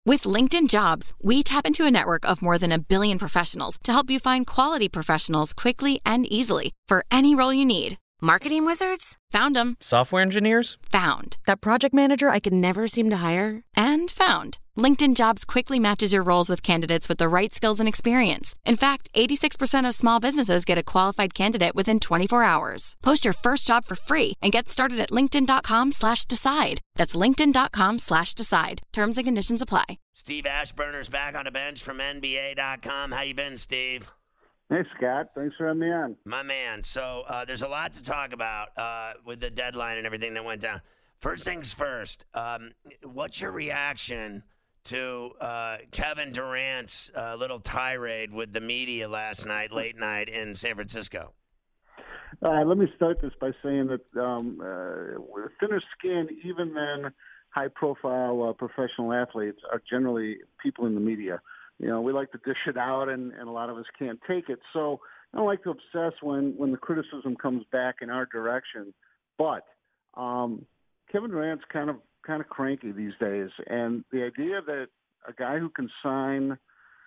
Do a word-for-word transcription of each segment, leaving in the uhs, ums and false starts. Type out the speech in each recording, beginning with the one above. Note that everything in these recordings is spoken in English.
With LinkedIn Jobs, we tap into a network of more than a billion professionals to help you find quality professionals quickly and easily for any role you need. Marketing wizards? Found them. Software engineers? Found. That project manager I could never seem to hire? And found. LinkedIn Jobs quickly matches your roles with candidates with the right skills and experience. In fact, eighty-six percent of small businesses get a qualified candidate within twenty-four hours. Post your first job for free and get started at linkedin.com slash decide. That's linkedin.com slash decide. Terms and conditions apply. Steve Ashburner's back on the bench from N B A dot com. How you been, Steve? Hey, Scott. Thanks for having me on. My man. So uh, there's a lot to talk about uh, with the deadline and everything that went down. First things first, um, what's your reaction to uh, Kevin Durant's uh, little tirade with the media last night, late night in San Francisco? Uh, let me start this by saying that um, uh, with thinner skin, even than high-profile uh, professional athletes, are generally people in the media. You know, we like to dish it out, and, and a lot of us can't take it. So I don't like to obsess when, when the criticism comes back in our direction. But um, Kevin Durant's kind of kind of cranky these days, and the idea that a guy who can sign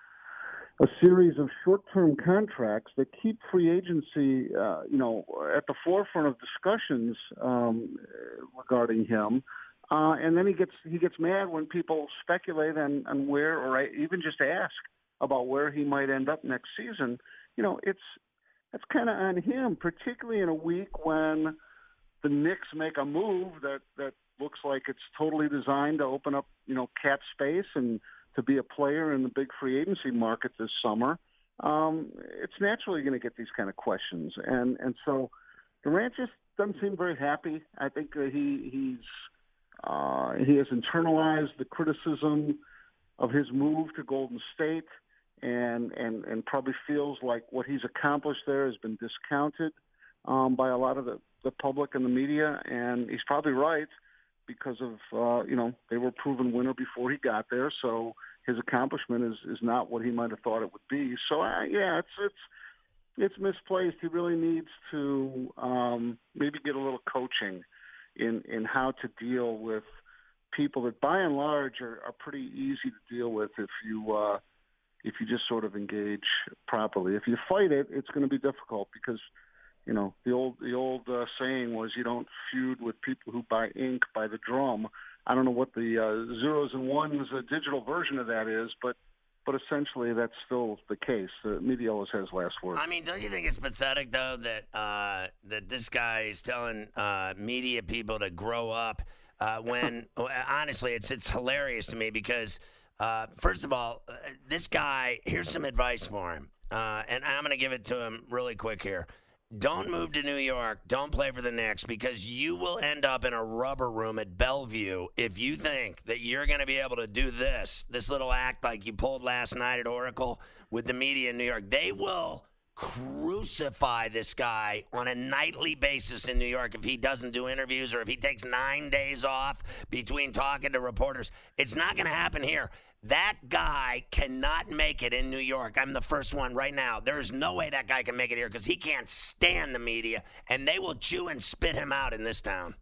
a series of short-term contracts that keep free agency, uh, you know, at the forefront of discussions um, regarding him. Uh, and then he gets he gets mad when people speculate on, on where, or even just ask about where he might end up next season. You know, it's that's kind of on him, particularly in a week when the Knicks make a move that, that looks like it's totally designed to open up, you know, cap space and to be a player in the big free agency market this summer. Um, it's naturally going to get these kind of questions, and and so Durant just doesn't seem very happy. I think that he he's. Uh, he has internalized the criticism of his move to Golden State and, and, and probably feels like what he's accomplished there has been discounted um, by a lot of the, the public and the media. And he's probably right because of, uh, you know, they were a proven winner before he got there. So his accomplishment is, is not what he might have thought it would be. So, uh, yeah, it's, it's, it's misplaced. He really needs to um, maybe get a little coaching in in how to deal with people that by and large are, are pretty easy to deal with if you uh, if you just sort of engage properly. If you fight it, it's going to be difficult because, you know, the old the old uh, saying was you don't feud with people who buy ink by the drum. I don't know what the uh, zeros and ones uh, digital version of that is, but But essentially, that's still the case. The media always has last word. I mean, don't you think it's pathetic, though, that uh, that this guy is telling uh, media people to grow up uh, when, honestly, it's it's hilarious to me because, uh, first of all, uh, this guy, here's some advice for him. Uh, and I'm going to give it to him really quick here. Don't move to New York. Don't play for the Knicks because you will end up in a rubber room at Bellevue if you think that you're going to be able to do this, this little act like you pulled last night at Oracle with the media in New York. They will crucify this guy on a nightly basis in New York if he doesn't do interviews or if he takes nine days off between talking to reporters. It's not going to happen here. That guy cannot make it in New York. I'm the first one right now. There's no way that guy can make it here because he can't stand the media, and they will chew and spit him out in this town.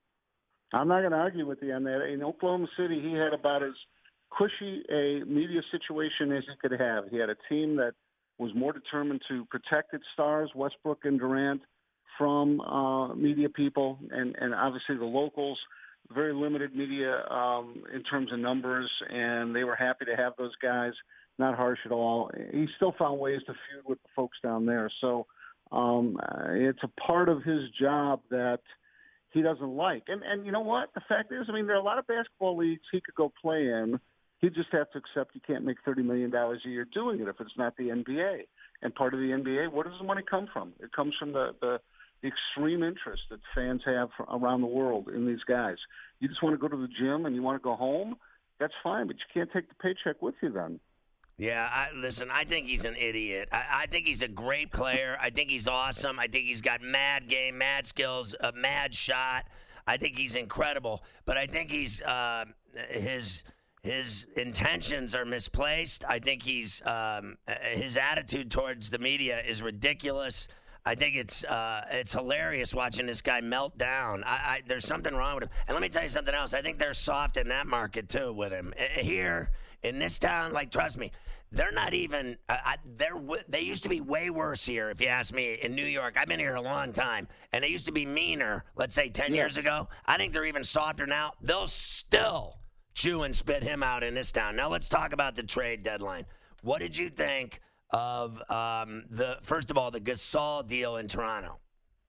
I'm not going to argue with you on that. In Oklahoma City, he had about as cushy a media situation as he could have. He had a team that was more determined to protect its stars, Westbrook and Durant, from uh, media people, and, and obviously the locals. Very limited media um, in terms of numbers, and they were happy to have those guys, not harsh at all. He still found ways to feud with the folks down there. So um, it's a part of his job that he doesn't like. And, and you know what? The fact is, I mean, there are a lot of basketball leagues he could go play in. He'd just have to accept he can't make thirty million dollars a year doing it if it's not the N B A. And part of the N B A, where does the money come from? It comes from the, the – the extreme interest that fans have around the world in these guys. You just want to go to the gym and you want to go home, that's fine, but you can't take the paycheck with you then. Yeah, I, listen, I think he's an idiot. I, I think he's a great player. I think he's awesome. I think he's got mad game, mad skills, a mad shot. I think he's incredible. But I think he's uh, his his intentions are misplaced. I think he's um, his attitude towards the media is ridiculous. I think it's uh, it's hilarious watching this guy melt down. I, I, there's something wrong with him. And let me tell you something else. I think they're soft in that market, too, with him. Here, In this town, like, trust me, they're not even. Uh, I, they're they used to be way worse here, if you ask me. In New York, I've been here a long time, and they used to be meaner. Let's say ten Yeah. years ago. I think they're even softer now. They'll still chew and spit him out in this town. Now let's talk about the trade deadline. What did you think of um, the first of all the Gasol deal in Toronto?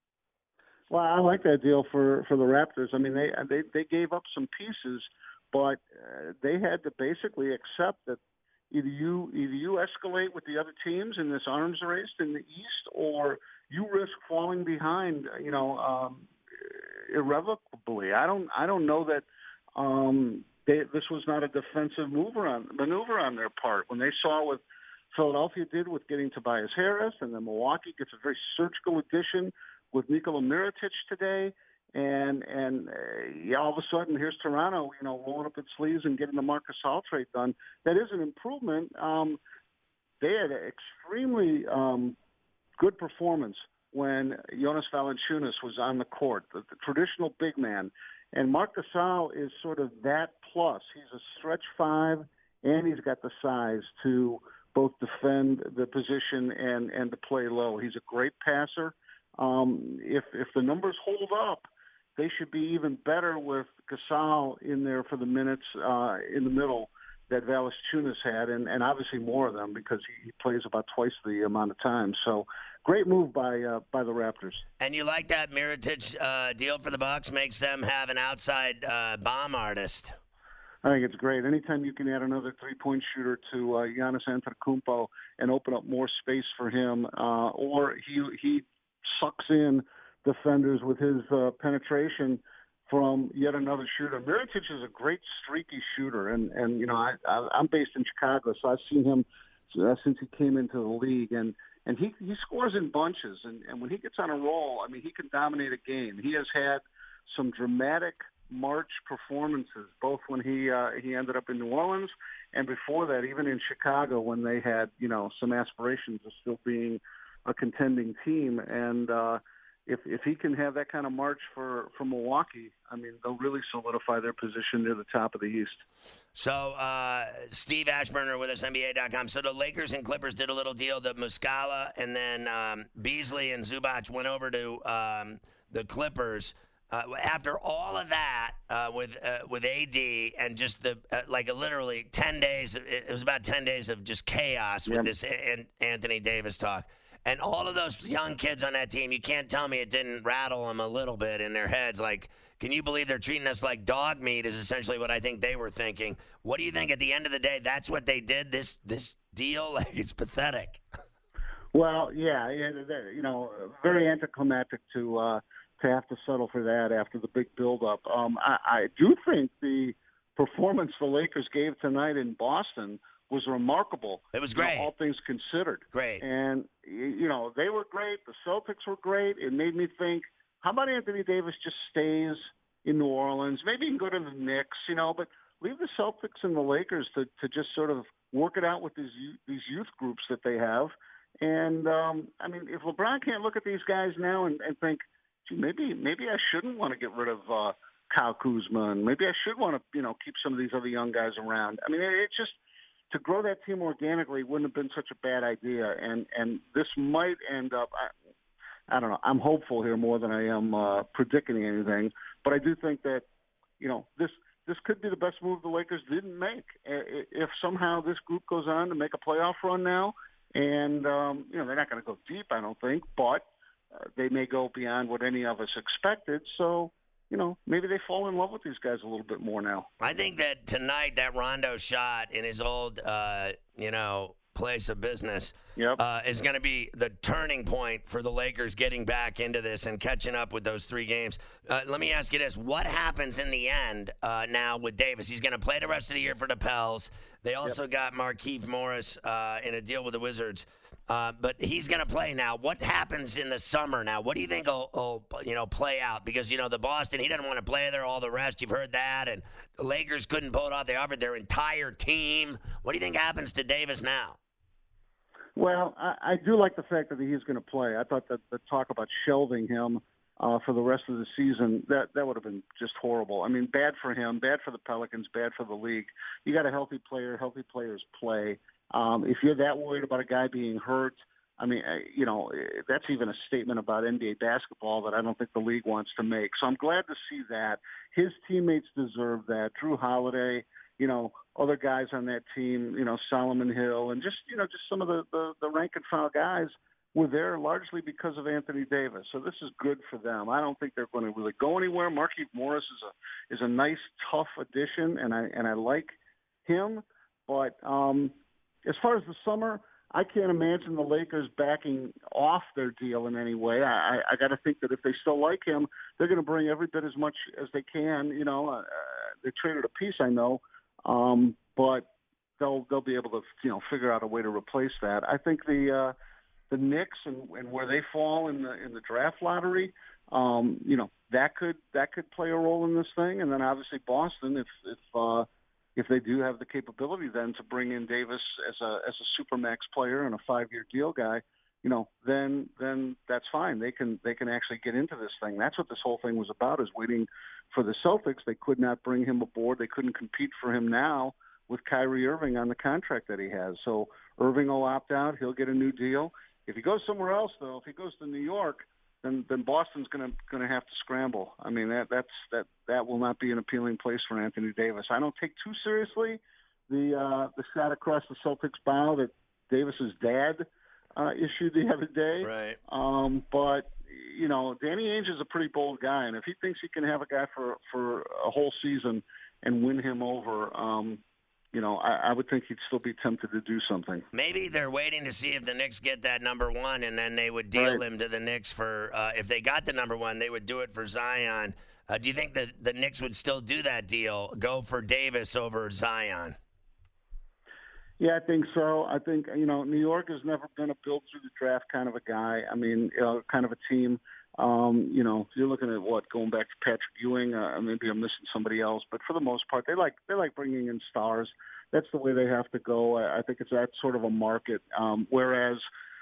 Well, I like that deal for, for the Raptors. I mean, they they they gave up some pieces, but uh, they had to basically accept that either you either you escalate with the other teams in this arms race in the East, or you risk falling behind. You know, um, irrevocably. I don't I don't know that um, they, this was not a defensive maneuver on maneuver on their part when they saw what Philadelphia did with getting Tobias Harris, and then Milwaukee gets a very surgical addition with Nikola Mirotic today, and and uh, yeah, all of a sudden here's Toronto, you know, rolling up its sleeves and getting the Marc Gasol trade done. That is an improvement. Um, they had an extremely um, good performance when Jonas Valanciunas was on the court, the, the traditional big man, and Marc Gasol is sort of that plus. He's a stretch five, and he's got the size to both defend the position and and to play low. He's a great passer. Um, if if the numbers hold up, they should be even better with Gasol in there for the minutes uh, in the middle that Valanciunas had, and, and obviously more of them because he, he plays about twice the amount of time. So great move by uh, by the Raptors. And you like that Mirotic uh, deal for the Bucks? Makes them have an outside uh, bomb artist. I think it's great. Anytime you can add another three-point shooter to uh, Giannis Antetokounmpo and open up more space for him, uh, or he he sucks in defenders with his uh, penetration from yet another shooter. Mirotic is a great streaky shooter, and, and you know I, I, I'm based in Chicago, so I've seen him uh, since he came into the league, and, and he, he scores in bunches, and, and when he gets on a roll, I mean, he can dominate a game. He has had some dramatic March performances, both when he uh, he ended up in New Orleans and before that, even in Chicago when they had, you know, some aspirations of still being a contending team. And uh, if if he can have that kind of March for, for Milwaukee, I mean, they'll really solidify their position near the top of the East. So uh, Steve Ashburner with us, N B A dot com. So the Lakers and Clippers did a little deal. The Muscala and then um, Beasley and Zubac went over to um, the Clippers. Uh, after all of that, uh, with uh, with A D and just the uh, like a literally ten days, it, it was about ten days of just chaos with yep. this a- Anthony Davis talk, and all of those young kids on that team. You can't tell me it didn't rattle them a little bit in their heads. Like, can you believe they're treating us like dog meat? Is essentially what I think they were thinking. What do you think? At the end of the day, that's what they did. This this deal, like, it's pathetic. Well, yeah, you know, very anticlimactic to. Uh, to have to settle for that after the big buildup. Um, I, I do think the performance the Lakers gave tonight in Boston was remarkable. It was great. You know, all things considered. Great. And, you know, they were great. The Celtics were great. It made me think, how about Anthony Davis just stays in New Orleans? Maybe he can go to the Knicks, you know, but leave the Celtics and the Lakers to, to just sort of work it out with these these youth groups that they have. And, um, I mean, if LeBron can't look at these guys now and, and think, Maybe maybe I shouldn't want to get rid of uh, Kyle Kuzma, and maybe I should want to you know keep some of these other young guys around. I mean, it, it's just to grow that team organically wouldn't have been such a bad idea, and and this might end up. I, I don't know. I'm hopeful here more than I am uh, predicting anything, but I do think that you know this this could be the best move the Lakers didn't make. If somehow this group goes on to make a playoff run now, and um, you know they're not going to go deep, I don't think, but Uh, they may go beyond what any of us expected. So, you know, maybe they fall in love with these guys a little bit more now. I think that tonight, that Rondo shot in his old, uh, you know, place of business yep. uh, is going to be the turning point for the Lakers getting back into this and catching up with those three games. Uh, let me ask you this. What happens in the end uh, now with Davis? He's going to play the rest of the year for the Pels. They also yep. got Markieff Morris uh, in a deal with the Wizards. Uh, but he's going to play now. What happens in the summer now? What do you think will, will, you know, play out? Because, you know, the Boston, he doesn't want to play there, all the rest. You've heard that. And the Lakers couldn't pull it off. They offered their entire team. What do you think happens to Davis now? Well, I, I do like the fact that he's going to play. I thought that the talk about shelving him uh, for the rest of the season, that that would have been just horrible. I mean, bad for him, bad for the Pelicans, bad for the league. You got a healthy player, healthy players play. Um, if you're that worried about a guy being hurt, I mean, you know, that's even a statement about N B A basketball that I don't think the league wants to make. So I'm glad to see that. His teammates deserve that. Drew Holiday, you know, other guys on that team, you know, Solomon Hill, and just, you know, just some of the, the, the rank and file guys were there largely because of Anthony Davis. So this is good for them. I don't think they're going to really go anywhere. Markieff Morris is a is a nice, tough addition, and I and I like him. But um, as far as the summer, I can't imagine the Lakers backing off their deal in any way. I, I, I got to think that if they still like him, they're going to bring every bit as much as they can. You know, uh, they traded a piece, I know, um, but they'll they'll be able to you know figure out a way to replace that. I think the uh, the Knicks and, and where they fall in the in the draft lottery, um, you know, that could that could play a role in this thing. And then obviously Boston, if if uh, if they do have the capability then to bring in Davis as a as a supermax player and a five-year deal guy, you know, then then that's fine. They can they can actually get into this thing. That's what this whole thing was about, is waiting for the Celtics. They could not bring him aboard. They couldn't compete for him now with Kyrie Irving on the contract that he has. So Irving will opt out. He'll get a new deal. If he goes somewhere else, though, if he goes to New York, then then Boston's going to going to have to scramble. I mean, that that's that that will not be an appealing place for Anthony Davis. I don't take too seriously the uh, the shot across the Celtics bow that Davis's dad uh, issued the other day. Right. Um, but you know, Danny Ainge is a pretty bold guy, and if he thinks he can have a guy for for a whole season and win him over, um, you know, I, I would think he'd still be tempted to do something. Maybe they're waiting to see if the Knicks get that number one, and then they would deal right. him to the Knicks for, uh, if they got the number one, they would do it for Zion. Uh, do you think that the Knicks would still do that deal, go for Davis over Zion? Yeah, I think so. I think, you know, New York has never been a build through the draft kind of a guy. I mean, you know, kind of a team. Um, you know, you're looking at what, going back to Patrick Ewing. Uh, maybe I'm missing somebody else, but for the most part, they like they like bringing in stars. That's the way they have to go. I, I think it's that sort of a market. Um, whereas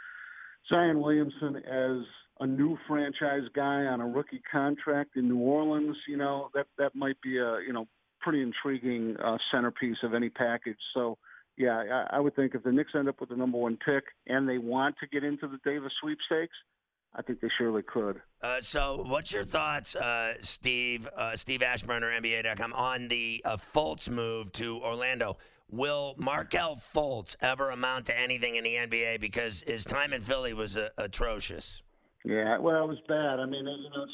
Zion Williamson, as a new franchise guy on a rookie contract in New Orleans, you know, that that might be a you know pretty intriguing uh, centerpiece of any package. So. Yeah, I, I would think if the Knicks end up with the number one pick and they want to get into the Davis sweepstakes, I think they surely could. Uh, so what's your thoughts, uh, Steve, uh, Steve Ashburner, N B A dot com, on the uh, Fultz move to Orlando? Will Markelle Fultz ever amount to anything in the N B A, because his time in Philly was uh, atrocious? Yeah, well, it was bad. I mean, you know, it's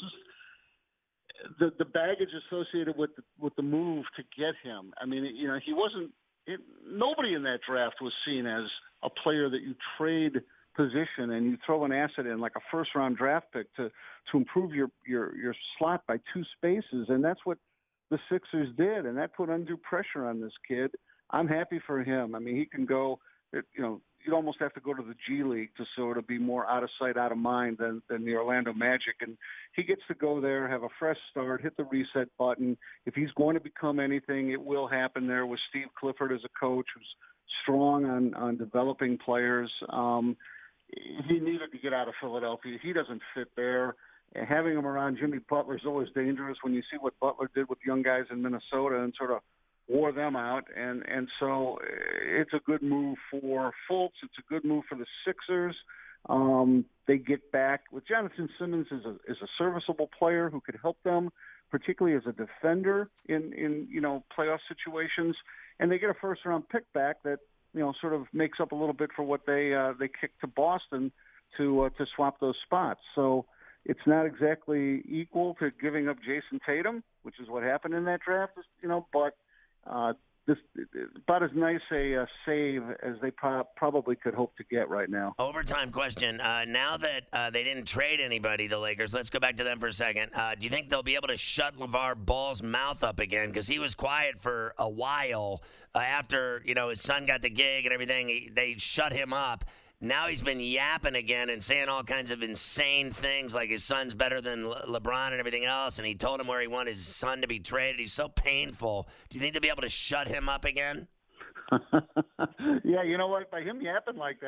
just the the baggage associated with the, with the move to get him. I mean, you know, he wasn't. It, nobody in that draft was seen as a player that you trade position and you throw an asset in, like a first-round draft pick, to to improve your, your, your slot by two spaces, and that's what the Sixers did, and that put undue pressure on this kid. I'm happy for him. I mean, he can go, you know, you'd almost have to go to the G League to sort of be more out of sight, out of mind than, than the Orlando Magic. And he gets to go there, have a fresh start, hit the reset button. If he's going to become anything, it will happen there with Steve Clifford as a coach who's strong on, on developing players. Um, he needed to get out of Philadelphia. He doesn't fit there. And having him around Jimmy Butler is always dangerous when you see what Butler did with young guys in Minnesota and sort of wore them out, and and so it's a good move for Fultz. It's a good move for the Sixers. Um, they get back with Jonathan Simmons is a is a serviceable player who could help them, particularly as a defender in in you know playoff situations. And they get a first round pick back that you know sort of makes up a little bit for what they uh, they kicked to Boston to uh, to swap those spots. So it's not exactly equal to giving up Jason Tatum, which is what happened in that draft. You know, but Uh, this about as nice a uh, save as they pro- probably could hope to get right now. Overtime question. Uh, now that uh, they didn't trade anybody, the Lakers, let's go back to them for a second. Uh, do you think they'll be able to shut LeVar Ball's mouth up again? Because he was quiet for a while uh, after you know his son got the gig and everything. He, they shut him up. Now he's been yapping again and saying all kinds of insane things like his son's better than Le- LeBron and everything else, and he told him where he wanted his son to be traded. He's so painful. Do you think they'll be able to shut him up again? Yeah, you know what? By him yapping like that,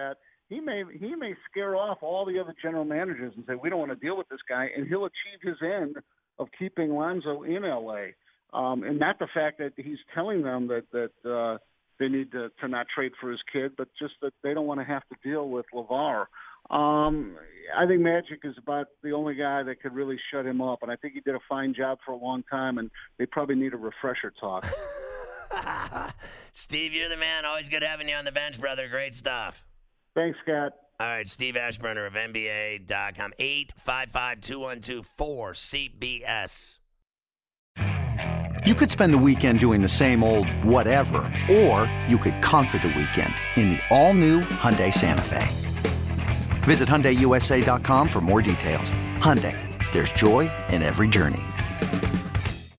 he may he may scare off all the other general managers and say, we don't want to deal with this guy, and he'll achieve his end of keeping Lonzo in L A. Um, and not the fact that he's telling them that that uh, they need to, to not trade for his kid, but just that they don't want to have to deal with LeVar. Um, I think Magic is about the only guy that could really shut him up, and I think he did a fine job for a long time, and they probably need a refresher talk. Steve, you're the man. Always good having you on the bench, brother. Great stuff. Thanks, Scott. All right, Steve Ashburner of N B A dot com, eight five five, two one two, four C B S. You could spend the weekend doing the same old whatever, or you could conquer the weekend in the all-new Hyundai Santa Fe. Visit Hyundai U S A dot com for more details. Hyundai, there's joy in every journey.